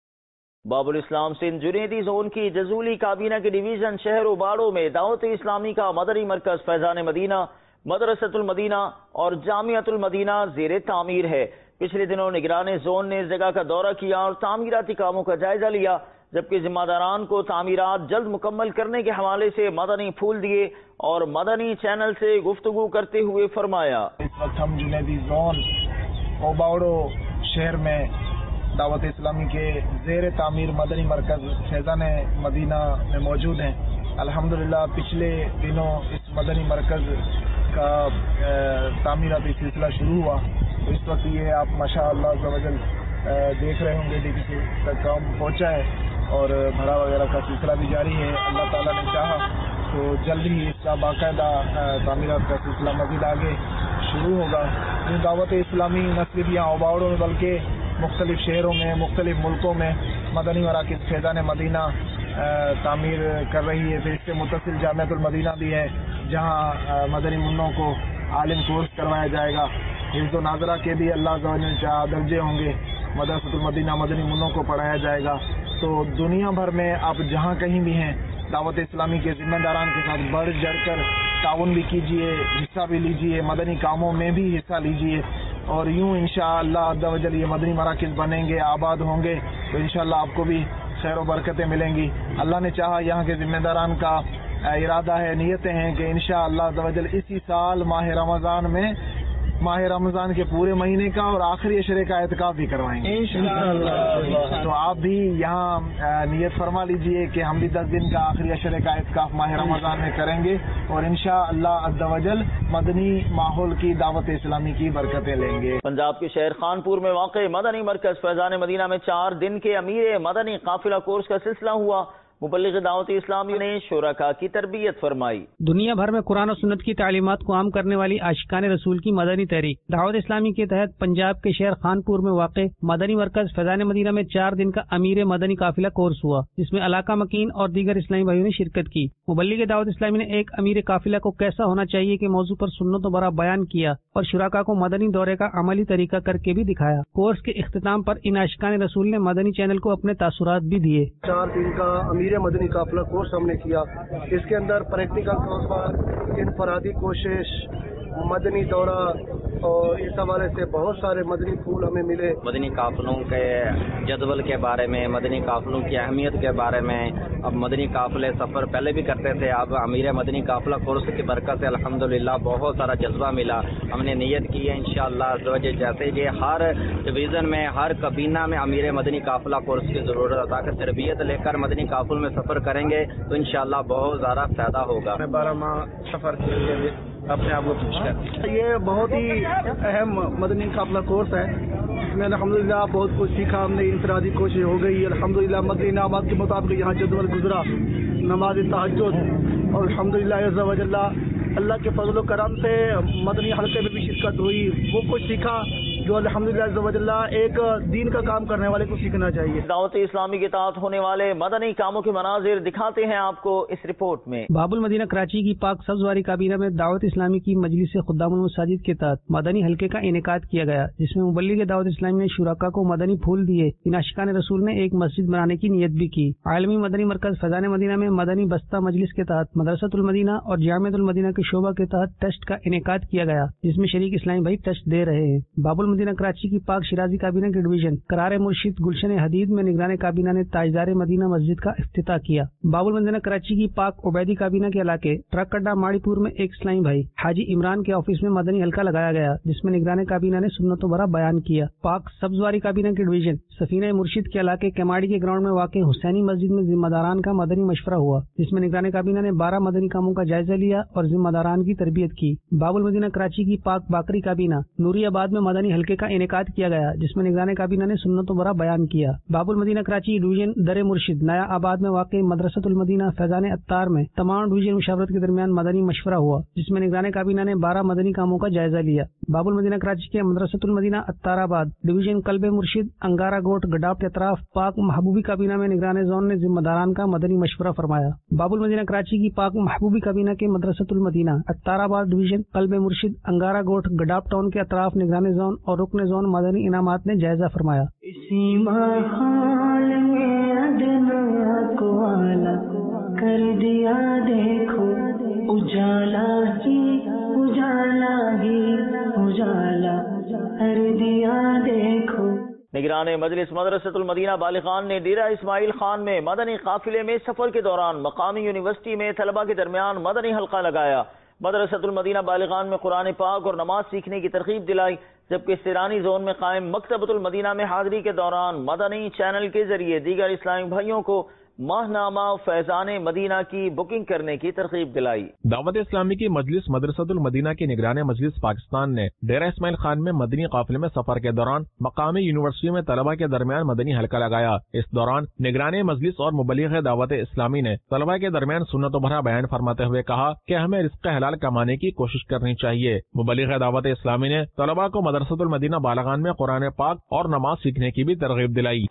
باب الاسلام سندھ جنیدی زون کی جزولی کابینہ کے ڈویژن شہر وباڑو میں دعوت اسلامی کا مدنی مرکز فیضان مدینہ، مدرسۃ المدینہ اور جامعۃ المدینہ زیر تعمیر ہے۔ پچھلے دنوں نگران زون نے اس جگہ کا دورہ کیا اور تعمیراتی کاموں کا جائزہ لیا، جبکہ ذمہ داران کو تعمیرات جلد مکمل کرنے کے حوالے سے مدنی پھول دیے اور مدنی چینل سے گفتگو کرتے ہوئے فرمایا، اس وقت ہم جنیدی زون اوباڑو شہر میں دعوت اسلامی کے زیر تعمیر مدنی مرکز فیضان مدینہ میں موجود ہیں۔ الحمدللہ پچھلے دنوں اس مدنی مرکز کا تعمیراتی سلسلہ شروع ہوا، تو اس وقت یہ آپ ماشاء اللہ عز و جل دیکھ رہے ہوں گے ڈی تک کام پہنچا ہے اور بھرا وغیرہ کا سلسلہ بھی جاری ہے۔ اللہ تعالیٰ نے چاہا تو جلد ہی اس کا باقاعدہ تعمیرات کا سلسلہ مزید آگے شروع ہوگا۔ یہ دعوت اسلامی نہ صرف یہاں اوباڑو میں بلکہ مختلف شہروں میں، مختلف ملکوں میں مدنی مراکز فیضان مدینہ تعمیر کر رہی ہے۔ پھر اس سے متصل جامعۃ المدینہ بھی ہے، جہاں مدنی منوں کو عالم کورس کروایا جائے گا۔ حفظ و ناظرہ کے بھی اللہ تعالیٰ نے چاہا درجے ہوں گے، مدرسۃ المدینہ مدنی منوں کو پڑھایا جائے گا۔ تو دنیا بھر میں آپ جہاں کہیں بھی ہیں، دعوت اسلامی کے ذمہ داران کے ساتھ بڑھ چڑھ کر تعاون بھی کیجیے، حصہ بھی لیجیے، مدنی کاموں میں بھی حصہ لیجیے، اور یوں انشاءاللہ عز و جل یہ مدنی مراکز بنیں گے، آباد ہوں گے، تو انشاءاللہ آپ کو بھی خیر و برکتیں ملیں گی۔ اللہ نے چاہا یہاں کے ذمہ داران کا ارادہ ہے، نیتیں ہیں کہ انشاءاللہ عز و جل اسی سال ماہ رمضان کے پورے مہینے کا اور آخری عشرے کا اعتکاف بھی کروائیں گے انشاءاللہ۔ تو آپ بھی یہاں نیت فرما لیجئے کہ ہم بھی 10 دن کا آخری عشرے کا اعتکاف ماہ رمضان میں کریں گے اور انشاءاللہ عز و جل مدنی ماحول کی دعوت اسلامی کی برکتیں لیں گے۔ پنجاب کے شہر خانپور میں واقع مدنی مرکز فیضان مدینہ میں 4 دن کے امیر مدنی قافلہ کورس کا سلسلہ ہوا۔ مبلغ دعوت اسلامی نے شرکاء کی تربیت فرمائی۔ دنیا بھر میں قرآن و سنت کی تعلیمات کو عام کرنے والی عاشقان رسول کی مدنی تحریک دعوت اسلامی کے تحت پنجاب کے شہر خانپور میں واقع مدنی مرکز فیضان مدینہ میں 4 دن کا امیر مدنی قافلہ کورس ہوا، جس میں علاقہ مکین اور دیگر اسلامی بھائیوں نے شرکت کی۔ مبلغ دعوت اسلامی نے ایک امیر قافلہ کو کیسا ہونا چاہیے کے موضوع پر سنت و برا بیان کیا اور شرکاء کو مدنی دورے کا عملی طریقہ کر کے بھی دکھایا۔ کورس کے اختتام پر ان عاشقان رسول نے مدنی چینل کو اپنے تاثرات بھی دیے۔ 4 دن کا امیر مدنی قافلہ کورس ہم نے کیا، اس کے اندر پریکٹیکل طور پر انفرادی کوشش، مدنی دورہ اور اس حوالے سے بہت سارے مدنی پھول ہمیں ملے۔ مدنی قافلوں کے جدول کے بارے میں، مدنی قافلوں کی اہمیت کے بارے میں، اب مدنی قافلے سفر پہلے بھی کرتے تھے، اب امیر مدنی قافلہ کورس کی برکت سے الحمدللہ بہت سارا جذبہ ملا۔ ہم نے نیت کی ہے انشاءاللہ جیسے یہ ہر ڈویژن میں، ہر کابینہ میں امیر مدنی قافلہ کورس کی ضرورت ہے، تاکہ تربیت لے کر مدنی قافلوں میں سفر کریں گے تو انشاءاللہ بہت زیادہ فائدہ ہوگا۔ 12 ماہ سفر کے لیے اپنے آپ کو پیش کر، یہ بہت ہی اہم مدنی قافلہ کورس ہے، اس میں الحمدللہ بہت کچھ سیکھا ہم نے۔ انفرادی کوشش ہو گئی الحمدللہ، مدنی انعامات کے مطابق یہاں جدول گزرا، نماز تہجد، اور الحمدللہ عز و جل اللہ کے فضل و کرم سے مدنی حلقے میں بھی شرکت ہوئی، وہ کچھ سیکھا جو الحمدللہ عز و جل ایک دین کا کام کرنے والے کو سیکھنا چاہیے۔ دعوت اسلامی کے تحت ہونے والے مدنی کاموں کے مناظر دکھاتے ہیں آپ کو اس رپورٹ میں۔ باب المدینہ کراچی کی پاک سبزواری کابینہ میں دعوت اسلامی کی مجلس خدام المساجد کے تحت مدنی حلقے کا انعقاد کیا گیا، جس میں مبلغ دعوت اسلامی نے شرکاء کو مدنی پھول دیے۔ ان عاشقان رسول نے ایک مسجد بنانے کی نیت بھی کی۔ عالمی مدنی مرکز فیضان مدینہ میں مدنی بستہ مجلس کے تحت مدرسۃ المدینہ اور جامعۃ المدینہ کے شعبہ کے تحت ٹیسٹ کا انعقاد کیا گیا، جس میں شریک اسلامی بھائی ٹیسٹ دے رہے ہیں۔ باب المدینہ کراچی کی پاک شرازی کابینہ کے ڈویژن قرار مرشد گلشن حدید میں نگران کابینہ نے تاجدار مدینہ مسجد کا افتتاح کیا۔ باب المدینہ کراچی کی پاک عبیدی کابینہ کے علاقے ٹرک اڈا ماڑی پور میں ایک اسلامی بھائی حاجی عمران کے آفس میں مدنی حلقہ لگایا گیا، جس میں نگران کابینہ نے سنت و برا بیان کیا۔ پاک سبزواری کابینہ کے ڈویژن सफीना मुर्शिद के इलाके केमाड़ी के ग्राउंड में वाक़ हुसैनी मस्जिद में जिम्मेदारान का मदनी मशवरा हुआ, जिसमें निगरान काबीना ने 12 मदनी कामों का जायजा लिया और जिम्मेदारान की तरबियत की। बाबुल मदीना कराची की पाक बाकरी काबीना नूरियाबाद में मदनी हल्के का इनेकाद किया गया, जिसमें निगरान काबीना ने सुन्नत व बरा बयान किया। बाबुल मदीना कराची डिवीजन दर मुर्शिद नया आबाद में वाक़ मदरसतुल मदीना फैजान अत्तार में तमाम डिवीजन मुशावरत के दरमियान मदनी मशवरा हुआ, जिसमें निगरान काबीना ने 12 मदनी कामों का जायजा लिया। बाबुल मदीना कराची के मदरसतुल मदीना अत्ताराबाद डिवीजन कल्बे मुर्शिद अंगारा गोट गडाप के अतराफ पाक महबूबी काबीना में निगरान जोन ने जिम्मेदारान का मदनी मशवरा फरमाया। बाबुल मदीना कराची की पाक महबूबी काबीना के मदरसतुल मदीना अत्ताराबाद डिवीजन कल्बे मुर्शिद अंगारा गोट गडाप टाउन के अतराफ निगरान जोन और रुकन जोन मदनी इनामात ने जायजा फरमाया। इसी माहौल में अदना को आला कर दिया, देखो उजाला ही उजाला ही उजाला कर दिया, देखो। निगरान मजलिस मदरसतुल मदीना बालिगान ने डेरा इस्माइल खान में मदनी काफिले में सफर के दौरान मकामी यूनिवर्सिटी में तलबा के दरमियान मदनी हल्का लगाया। मदरसतुल मदीना बालिगान में कुरान पाक और नमाज सीखने की तरगीब दिलाई, जबकि सिरानी जोन में कायम मकतबतुल मदीना में हाजिरी के दौरान मदनी चैनल के जरिए दीगर इस्लामी भाइयों को माहनामा फैजान मदीना की बुकिंग करने की तरगीब दिलाई। दावत इस्लामी की मजलिस मदरसतुल मदीना की निगरान मजलिस पाकिस्तान ने डेरा इस्माइल खान में मदनी काफिले में सफर के दौरान मकामी यूनिवर्सिटी में तलबा के दरमियान मदनी हल्का लगाया। इस दौरान निगरान मजलिस और मुबल्लिग दावत इस्लामी ने तलबा के दरमियान सुन्नत भरा बयान फरमाते हुए कहा कि हमें रिज़्क़ हलाल कमाने की कोशिश करनी चाहिए। मुबल्लिग दावत इस्लामी ने तलबा को मदरसतुल मदीना बालिगान में कुरान पाक और नमाज सीखने की भी तरगीब दिलाई।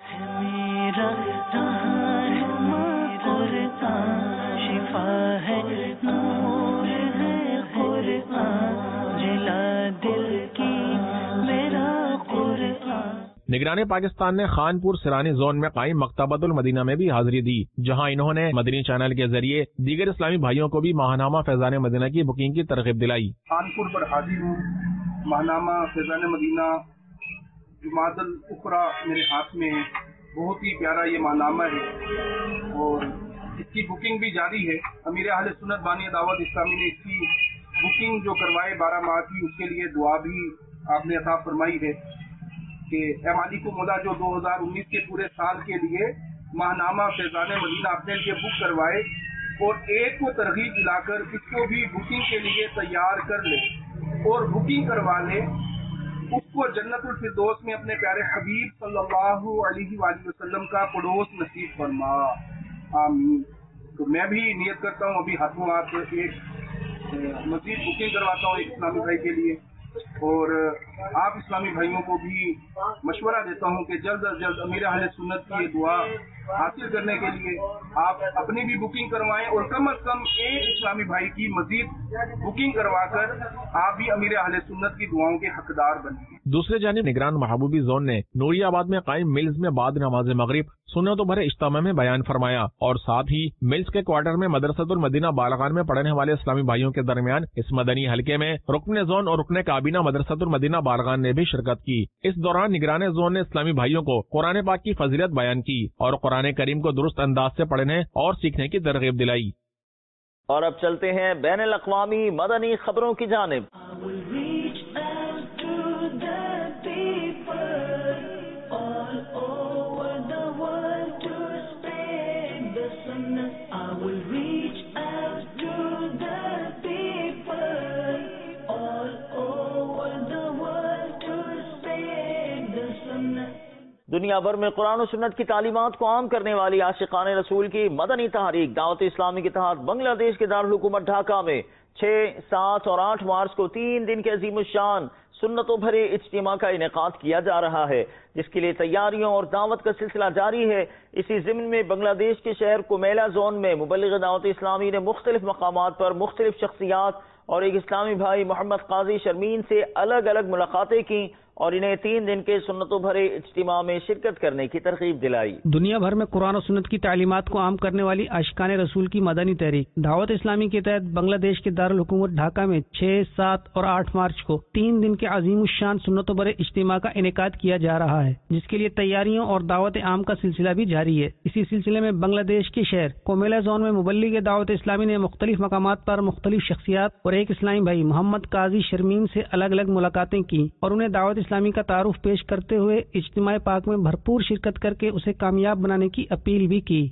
निगरान पाकिस्तान ने खानपुर सिरानी जोन में कायम मकतबतुल मदीना में भी हाजिरी दी, जहां इन्होंने मदनी चैनल के जरिए दीगर इस्लामी भाइयों को भी माहनामा फैजान मदीना की बुकिंग की तरगीब दिलाई। खानपुर पर हाजिर हूँ। माहनामा फैजान मदीना जुमादुल उखरा मेरे हाथ में है। बहुत ही प्यारा ये माहनामा है और इसकी बुकिंग भी जारी है। अमीर अहले सुन्नत बानी दावत इस्लामी ने इसकी बुकिंग जो करवाए 12 माह की, उसके लिए दुआ भी आपने अता फरमाई है कि ए मालिक मौला जो 2019 के पूरे साल के लिए माहनामा फैजान मदीना अपने लिए बुक करवाए और एक को तरगीब दिलाकर इसको भी बुकिंग के लिए तैयार कर ले और बुकिंग करवा ले, उसको जन्नतुल फिरदौस में अपने प्यारे हबीब सल्लल्लाहु अलैहि वसल्लम का पड़ोस नसीब फरमा, आमीन। तो मैं भी नियत करता हूँ, अभी हाथों हाथ एक मजीद बुकिंग करवाता हूँ एक इस्लामी भाई के लिए और आप इस्लामी भाइयों को भी मशवरा देता हूँ कि जल्द अज जल्द अमीर अहले सुन्नत की ये दुआ हासिल करने के लिए आप अपनी भी बुकिंग करवाएं और कम अज कम एक इस्लामी भाई की मजीद बुकिंग करवाकर आप भी अमीर अहले सुन्नत की दुआओं के हकदार बनिए। दूसरे जानिब निगरान महबूबी जोन ने नूरियाबाद में कायम मिल्स में बाद नमाज मगरिब सुन्नत भरे इज्तिमा में बयान फरमाया और साथ ही मिल्स के क्वार्टर में मदरसतुल मदीना बालिगान में पढ़ने वाले इस्लामी भाइयों के दरमियान इस मदनी हल्के में रुकन जोन और रुकन काबीना मदरसतुल मदीना बालिगान ने भी शिरकत की। इस दौरान निगरान जोन ने इस्लामी भाइयों को कुरान पाक की फजीलत बयान की और कुरान करीम को दुरुस्त अंदाज से पढ़ने और सीखने की तरगीब दिलाई। और अब चलते हैं बैनुल अक़वामी मदनी खबरों की जानिब। दुनिया भर में कुरान और सुन्नत की तालीमात को आम करने वाली आशिकान रसूल की मदनी तहरीक दावत इस्लामी के तहत बांग्लादेश के दारुल हुकूमत ढाका में 6, 7 और 8 मार्च को 3 दिन के अजीमुश्शान सुन्नतों भरे इज्तिमा का इनेकाद किया जा रहा है, जिसके लिए तैयारियों और दावत का सिलसिला जारी है। इसी ज़िम्न में बांग्लादेश के शहर कुमेला जोन में मुबल्लिग दावत इस्लामी ने मुख्तलिफ मकामात पर मुख्तलिफ शख्सियात और एक इस्लामी भाई मोहम्मद काजी शर्मीन से अलग अलग मुलाकातें की और इन्हें 3 दिन के सुन्नतों भरे इज्तिमा में शिरकत करने की तरगीब दिलाई। दुनिया भर में कुरान और सुन्नत की तालीमात को आम करने वाली आशिकान रसूल की मदनी तहरीक दावत इस्लामी के तहत बांग्लादेश के दारुल हुकूमत ढाका में 6, 7 और 8 मार्च को 3 दिन के अजीमुश्शान सुन्नतों भरे इज्तिमा का इनेकाद किया जा रहा है, जिसके लिए तैयारियों और दावत आम का सिलसिला भी जारी है। इसी सिलसिले में बांग्लादेश के शहर कोमेला जोन में मुबल्लिग दावत इस्लामी ने मुख्तलिफ मकामात पर मुख्तलिफ शख्सियात और एक इस्लामी भाई मोहम्मद काजी शर्मीन से अलग अलग मुलाकातें की और उन्हें दावत اسلامی کا تعارف پیش کرتے ہوئے اجتماع پاک میں بھرپور شرکت کر کے اسے کامیاب بنانے کی اپیل بھی کی۔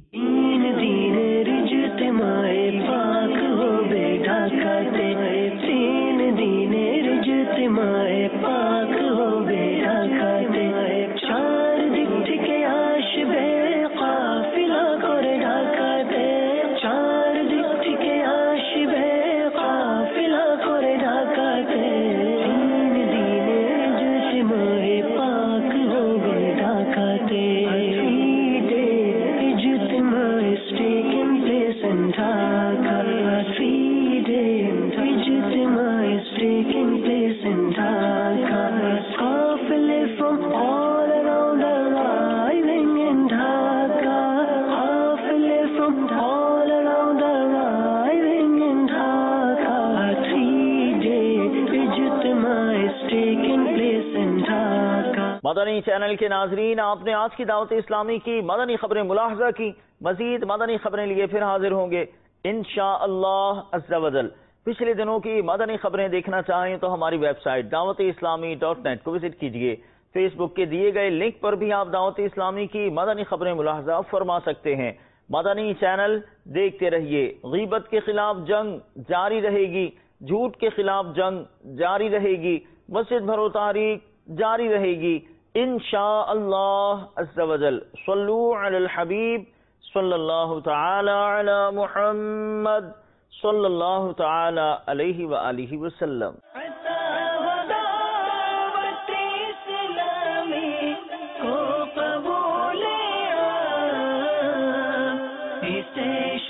مدنی چینل کے ناظرین، آپ نے آج کی دعوت اسلامی کی مدنی خبریں ملاحظہ کی۔ مزید مدنی خبریں لیے پھر حاضر ہوں گے انشاءاللہ عز و جل۔ پچھلے دنوں کی مدنی خبریں دیکھنا چاہیں تو ہماری ویب سائٹ dawat-e-islami.net کو وزٹ کیجئے۔ فیس بک کے دیے گئے لنک پر بھی آپ دعوت اسلامی کی مدنی خبریں ملاحظہ فرما سکتے ہیں۔ مدنی چینل دیکھتے رہیے۔ غیبت کے خلاف جنگ جاری رہے گی، جھوٹ کے خلاف جنگ جاری رہے گی، مسجد بھرو تحریک جاری رہے گی انشاءاللہ عز و جل۔ صلو علی الحبیب صلی اللہ تعالی علی محمد صلی اللہ تعالی علیہ وآلہ وسلم۔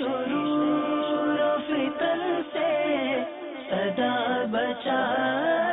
شرور فتن سے صدا بچا